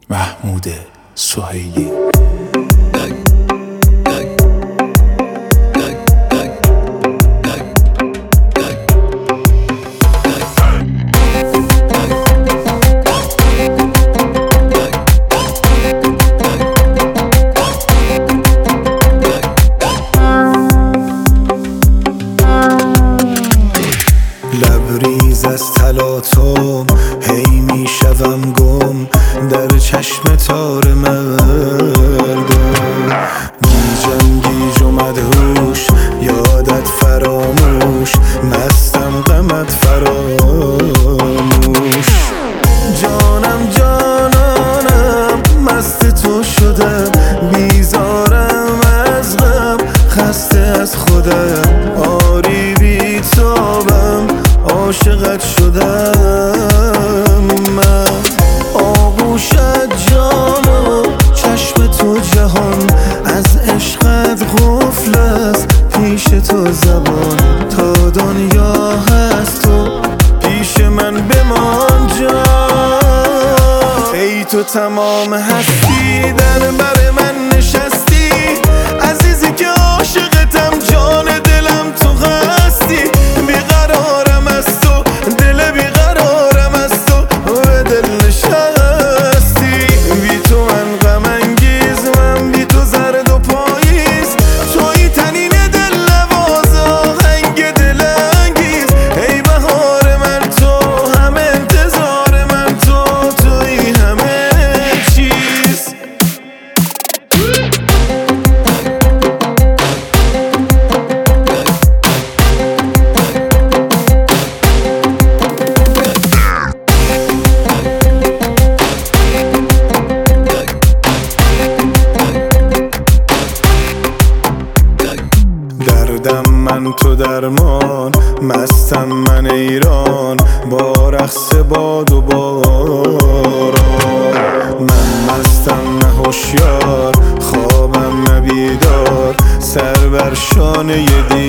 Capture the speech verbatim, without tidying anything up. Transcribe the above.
محمود سهیلی. لبریز از تلاطم هی میشوم گم در چشم تار مردم، گیجم گیج و مدهوش، یادت فراموش، مستم غمت فراموش. جانم جانانم مست تو شدم، بیزارم از غم، خسته از خودم، آری بی تابم، عاشقت شدم من. آغوشت جان و چشم تو جهان، از عشقت قفل است پیش تو زبان. تا دنیا هست تو پیش من بمان جان. ای تو تمام هستی در بر من نشستی، عزیزی که عاشقتم، جان دلم تو هستی. بیقرارم از تو، دل بیقرارم از تو، به دل نشستی. بی تو من غم انگیز، من بی تو زرد و پاییز. توی تنین دل نواز، آهنگ دل انگیز. ای بهار من تو، همه انتظار من تو، توی همه چیز. دردم من تو درمان، مستم من ایران، با رقص باد و باران. من مستم نه هوشیار، خوابم نه بیدار، سر بر شانه